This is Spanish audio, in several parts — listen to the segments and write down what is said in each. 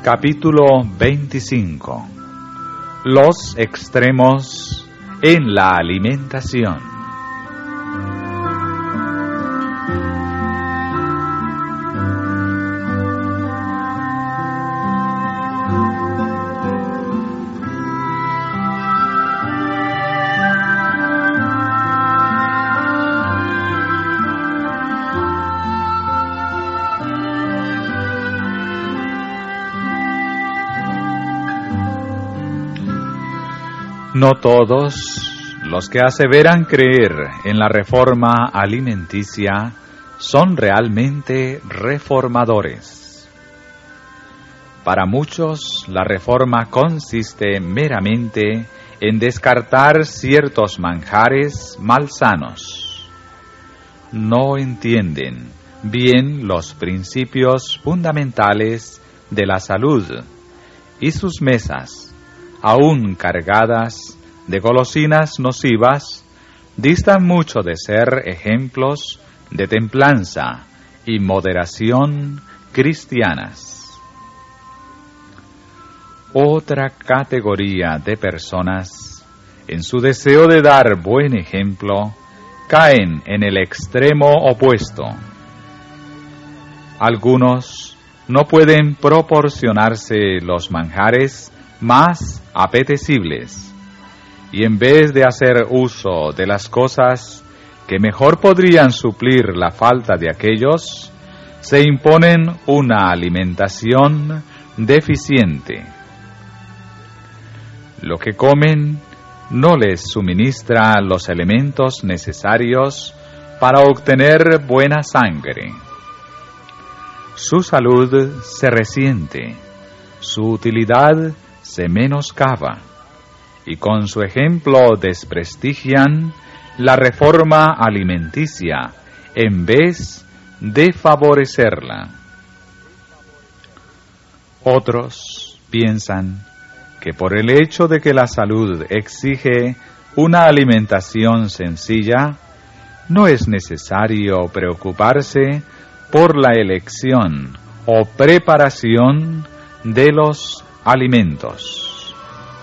Capítulo 25. Los extremos en la alimentación. No todos los que aseveran creer en la reforma alimenticia son realmente reformadores. Para muchos, la reforma consiste meramente en descartar ciertos manjares malsanos. No entienden bien los principios fundamentales de la salud y sus mesas, aún cargadas de golosinas nocivas, distan mucho de ser ejemplos de templanza y moderación cristianas. Otra categoría de personas, en su deseo de dar buen ejemplo, caen en el extremo opuesto. Algunos no pueden proporcionarse los manjares más apetecibles, y en vez de hacer uso de las cosas que mejor podrían suplir la falta de aquellos, se imponen una alimentación deficiente. Lo que comen no les suministra los elementos necesarios para obtener buena sangre. Su salud se resiente, su utilidad se menoscaba, y con su ejemplo desprestigian la reforma alimenticia en vez de favorecerla. Otros piensan que por el hecho de que la salud exige una alimentación sencilla, no es necesario preocuparse por la elección o preparación de los alimentos.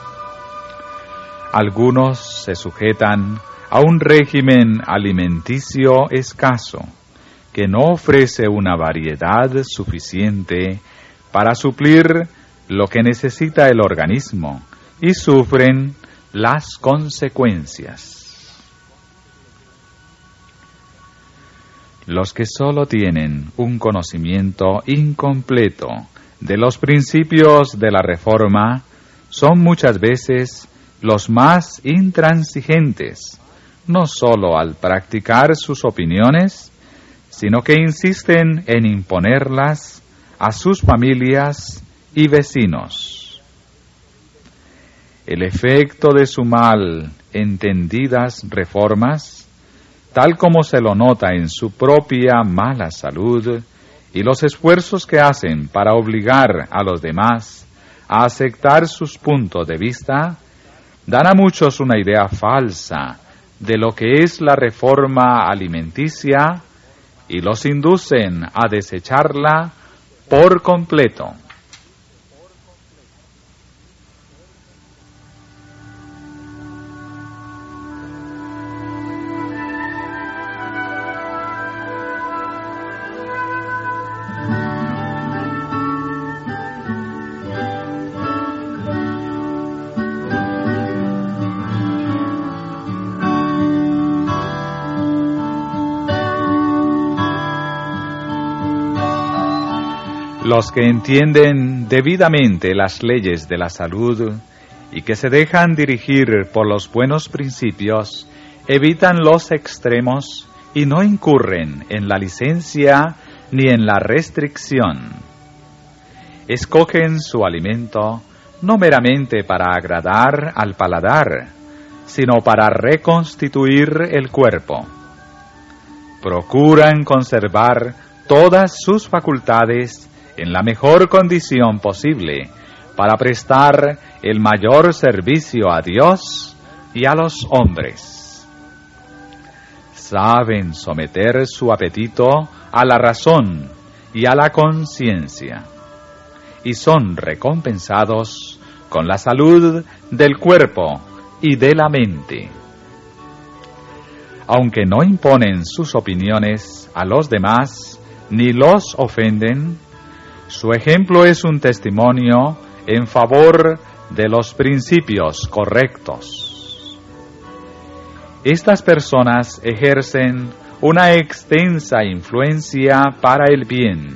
Algunos se sujetan a un régimen alimenticio escaso, que no ofrece una variedad suficiente para suplir lo que necesita el organismo, y sufren las consecuencias. Los que solo tienen un conocimiento incompleto de los principios de la reforma son muchas veces los más intransigentes, no solo al practicar sus opiniones, sino que insisten en imponerlas a sus familias y vecinos. El efecto de su mal entendidas reformas, tal como se lo nota en su propia mala salud, y los esfuerzos que hacen para obligar a los demás a aceptar sus puntos de vista, dan a muchos una idea falsa de lo que es la reforma alimenticia y los inducen a desecharla por completo. Los que entienden debidamente las leyes de la salud y que se dejan dirigir por los buenos principios, evitan los extremos y no incurren en la licencia ni en la restricción. Escogen su alimento no meramente para agradar al paladar, sino para reconstituir el cuerpo. Procuran conservar todas sus facultades en la mejor condición posible para prestar el mayor servicio a Dios y a los hombres. Saben someter su apetito a la razón y a la conciencia, y son recompensados con la salud del cuerpo y de la mente. Aunque no imponen sus opiniones a los demás ni los ofenden, su ejemplo es un testimonio en favor de los principios correctos. Estas personas ejercen una extensa influencia para el bien.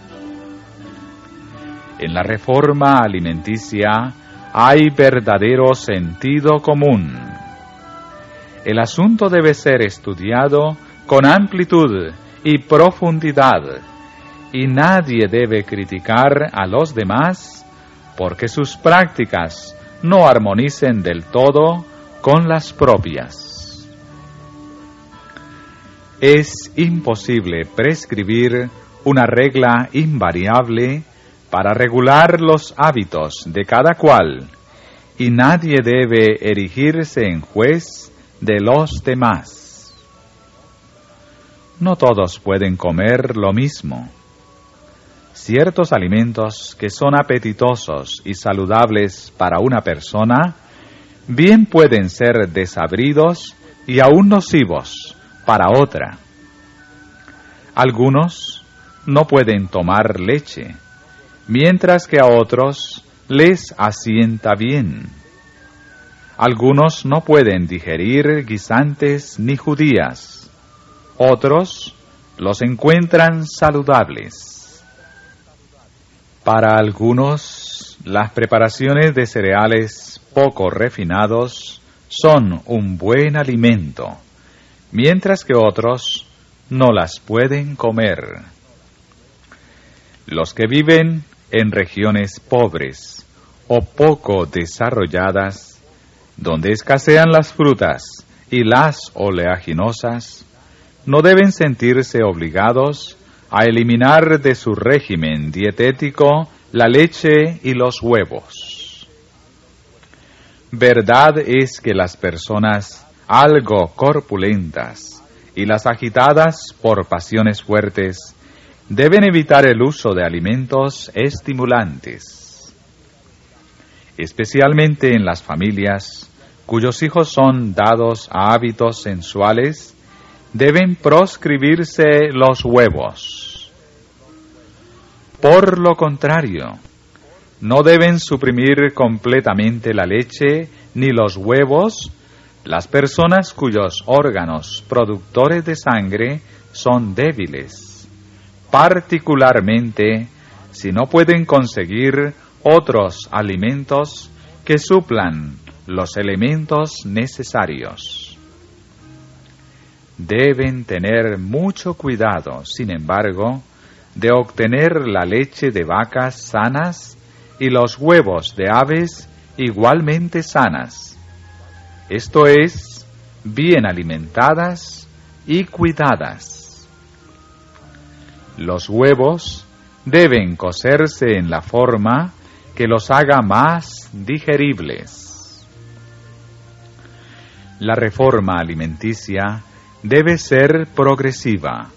En la reforma alimenticia hay verdadero sentido común. El asunto debe ser estudiado con amplitud y profundidad, y nadie debe criticar a los demás porque sus prácticas no armonicen del todo con las propias. Es imposible prescribir una regla invariable para regular los hábitos de cada cual, y nadie debe erigirse en juez de los demás. No todos pueden comer lo mismo. Ciertos alimentos que son apetitosos y saludables para una persona, bien pueden ser desabridos y aún nocivos para otra. Algunos no pueden tomar leche, mientras que a otros les asienta bien. Algunos no pueden digerir guisantes ni judías, otros los encuentran saludables. Para algunos, las preparaciones de cereales poco refinados son un buen alimento, mientras que otros no las pueden comer. Los que viven en regiones pobres o poco desarrolladas, donde escasean las frutas y las oleaginosas, no deben sentirse obligados a eliminar de su régimen dietético la leche y los huevos. Verdad es que las personas algo corpulentas y las agitadas por pasiones fuertes deben evitar el uso de alimentos estimulantes, especialmente en las familias cuyos hijos son dados a hábitos sensuales. Deben proscribirse los huevos. Por lo contrario, no deben suprimir completamente la leche ni los huevos las personas cuyos órganos productores de sangre son débiles, particularmente si no pueden conseguir otros alimentos que suplan los elementos necesarios. Deben tener mucho cuidado, sin embargo, de obtener la leche de vacas sanas y los huevos de aves igualmente sanas, esto es, bien alimentadas y cuidadas. Los huevos deben cocerse en la forma que los haga más digeribles. La reforma alimenticia debe ser progresiva.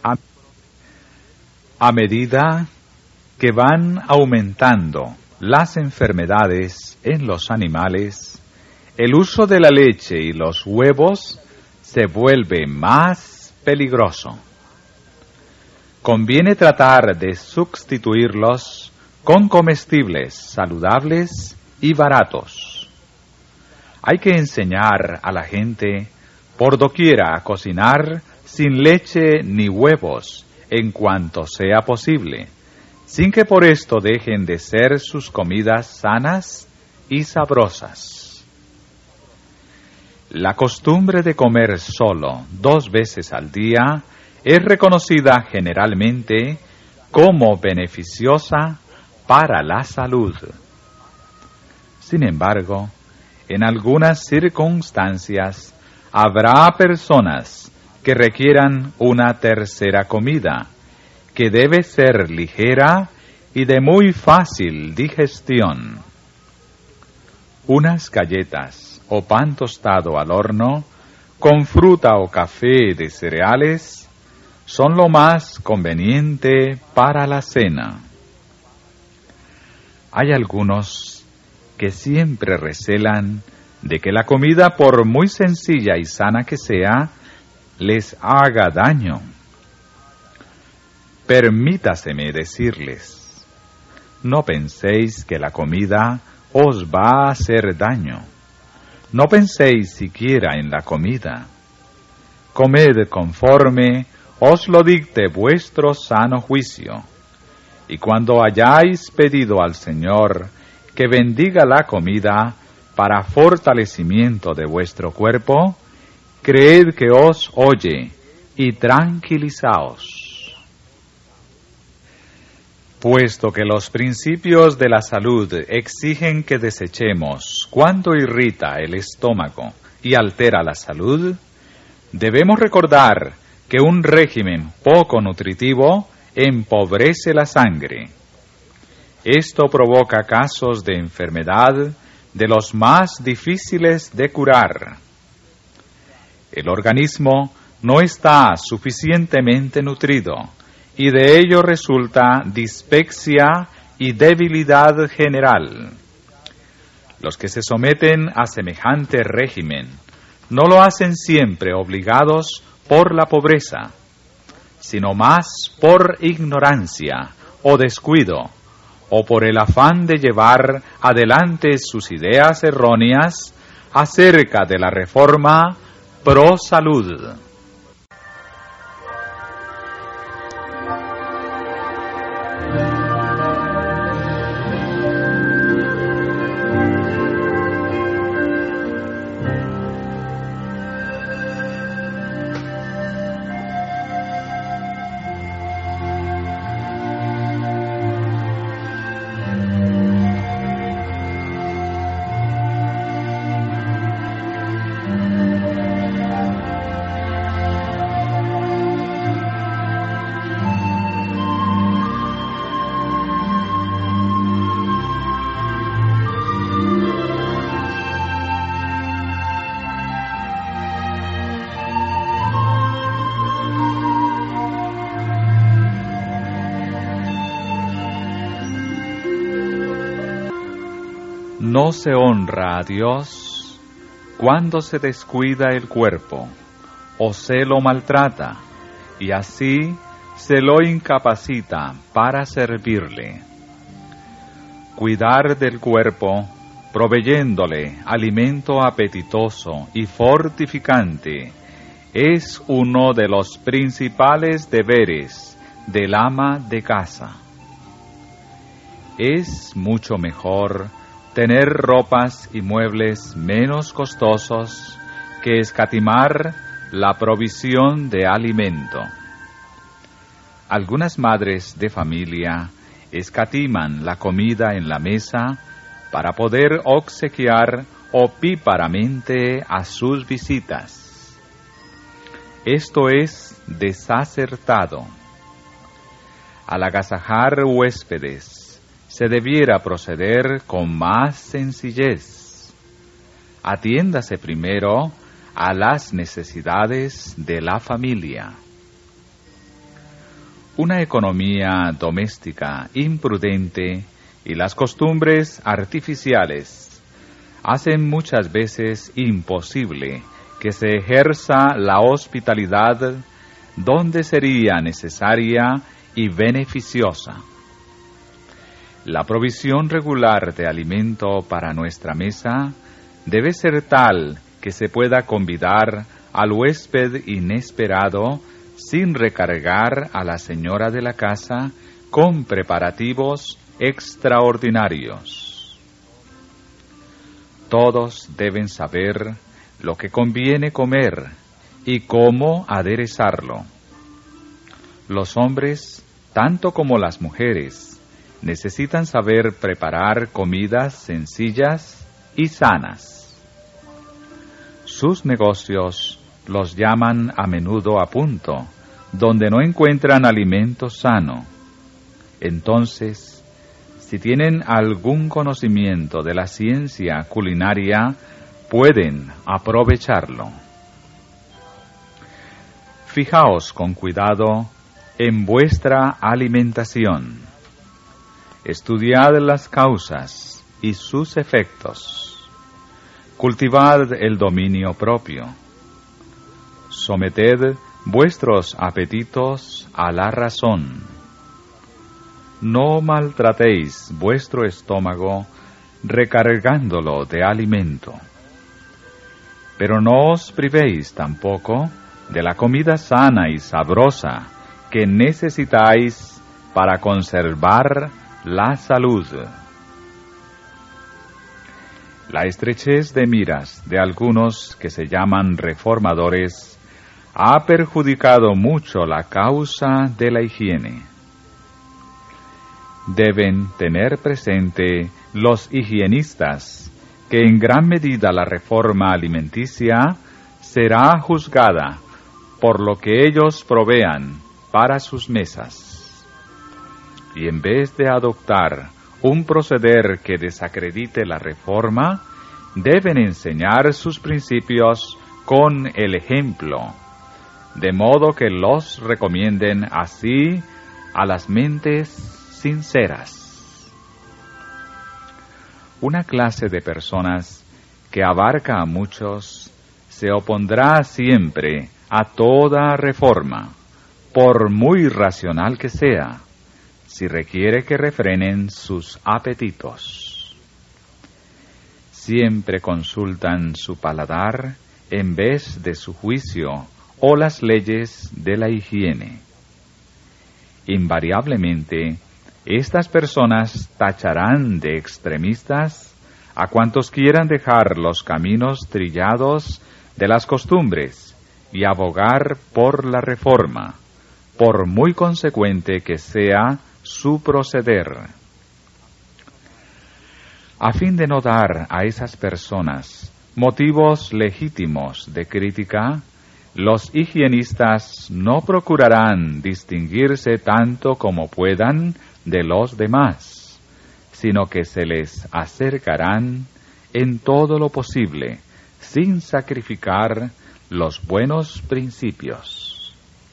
A medida que van aumentando las enfermedades en los animales, el uso de la leche y los huevos se vuelve más peligroso. Conviene tratar de sustituirlos con comestibles saludables y baratos. Hay que enseñar a la gente por doquiera a cocinar sin leche ni huevos en cuanto sea posible, sin que por esto dejen de ser sus comidas sanas y sabrosas. La costumbre de comer solo 2 veces al día es reconocida generalmente como beneficiosa para la salud. Sin embargo, en algunas circunstancias habrá personas que requieran una tercera comida, que debe ser ligera y de muy fácil digestión. Unas galletas o pan tostado al horno, con fruta o café de cereales, son lo más conveniente para la cena. Hay algunos que siempre recelan de que la comida, por muy sencilla y sana que sea, les haga daño. Permítaseme decirles, no penséis que la comida os va a hacer daño. No penséis siquiera en la comida. Comed conforme os lo dicte vuestro sano juicio. Y cuando hayáis pedido al Señor que bendiga la comida para fortalecimiento de vuestro cuerpo, creed que os oye y tranquilizaos. Puesto que los principios de la salud exigen que desechemos cuanto irrita el estómago y altera la salud, debemos recordar que un régimen poco nutritivo empobrece la sangre. Esto provoca casos de enfermedad de los más difíciles de curar. El organismo no está suficientemente nutrido y de ello resulta dispepsia y debilidad general. Los que se someten a semejante régimen no lo hacen siempre obligados por la pobreza, sino más por ignorancia o descuido, o por el afán de llevar adelante sus ideas erróneas acerca de la reforma pro salud. No se honra a Dios cuando se descuida el cuerpo o se lo maltrata y así se lo incapacita para servirle. Cuidar del cuerpo, proveyéndole alimento apetitoso y fortificante, es uno de los principales deberes del ama de casa. Es mucho mejor tener ropas y muebles menos costosos que escatimar la provisión de alimento. Algunas madres de familia escatiman la comida en la mesa para poder obsequiar opíparamente a sus visitas. Esto es desacertado. Al agasajar huéspedes, se debiera proceder con más sencillez. Atiéndase primero a las necesidades de la familia. Una economía doméstica imprudente y las costumbres artificiales hacen muchas veces imposible que se ejerza la hospitalidad donde sería necesaria y beneficiosa. La provisión regular de alimento para nuestra mesa debe ser tal que se pueda convidar al huésped inesperado sin recargar a la señora de la casa con preparativos extraordinarios. Todos deben saber lo que conviene comer y cómo aderezarlo. Los hombres, tanto como las mujeres, necesitan saber preparar comidas sencillas y sanas. Sus negocios los llaman a menudo a punto, donde no encuentran alimento sano. Entonces, si tienen algún conocimiento de la ciencia culinaria, pueden aprovecharlo. Fijaos con cuidado en vuestra alimentación. estudiad las causas y sus efectos, cultivad el dominio propio, someted vuestros apetitos a la razón, no maltratéis vuestro estómago recargándolo de alimento, pero no os privéis tampoco de la comida sana y sabrosa que necesitáis para conservar la salud. La estrechez de miras de algunos que se llaman reformadores ha perjudicado mucho la causa de la higiene. Deben tener presente los higienistas que en gran medida la reforma alimenticia será juzgada por lo que ellos provean para sus mesas. Y en vez de adoptar un proceder que desacredite la reforma, deben enseñar sus principios con el ejemplo, de modo que los recomienden así a las mentes sinceras. Una clase de personas que abarca a muchos se opondrá siempre a toda reforma, por muy racional que sea, si requiere que refrenen sus apetitos. Siempre consultan su paladar en vez de su juicio o las leyes de la higiene. Invariablemente, estas personas tacharán de extremistas a cuantos quieran dejar los caminos trillados de las costumbres y abogar por la reforma, por muy consecuente que sea su proceder. A fin de no dar a esas personas motivos legítimos de crítica, los higienistas no procurarán distinguirse tanto como puedan de los demás, sino que se les acercarán en todo lo posible, sin sacrificar los buenos principios.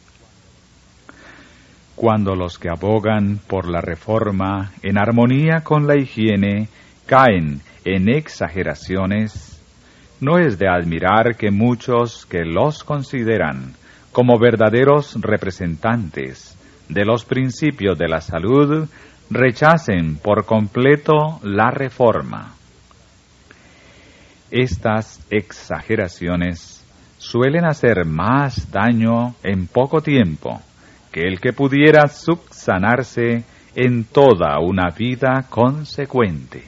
Cuando los que abogan por la reforma en armonía con la higiene caen en exageraciones, no es de admirar que muchos que los consideran como verdaderos representantes de los principios de la salud rechacen por completo la reforma. Estas exageraciones suelen hacer más daño en poco tiempo que el que pudiera subsanarse en toda una vida consecuente.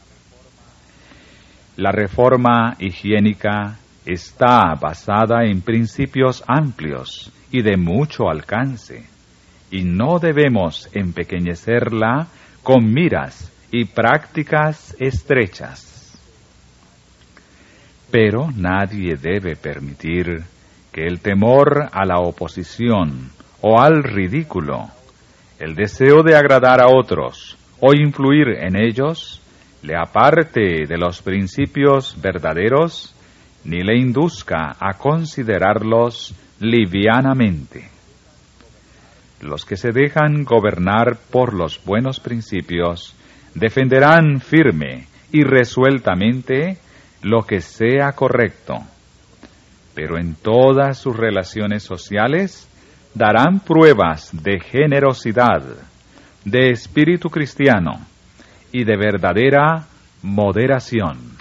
La reforma higiénica está basada en principios amplios y de mucho alcance, y no debemos empequeñecerla con miras y prácticas estrechas. Pero nadie debe permitir que el temor a la oposición o al ridículo, el deseo de agradar a otros o influir en ellos, le aparte de los principios verdaderos ni le induzca a considerarlos livianamente. Los que se dejan gobernar por los buenos principios defenderán firme y resueltamente lo que sea correcto, pero en todas sus relaciones sociales darán pruebas de generosidad, de espíritu cristiano y de verdadera moderación.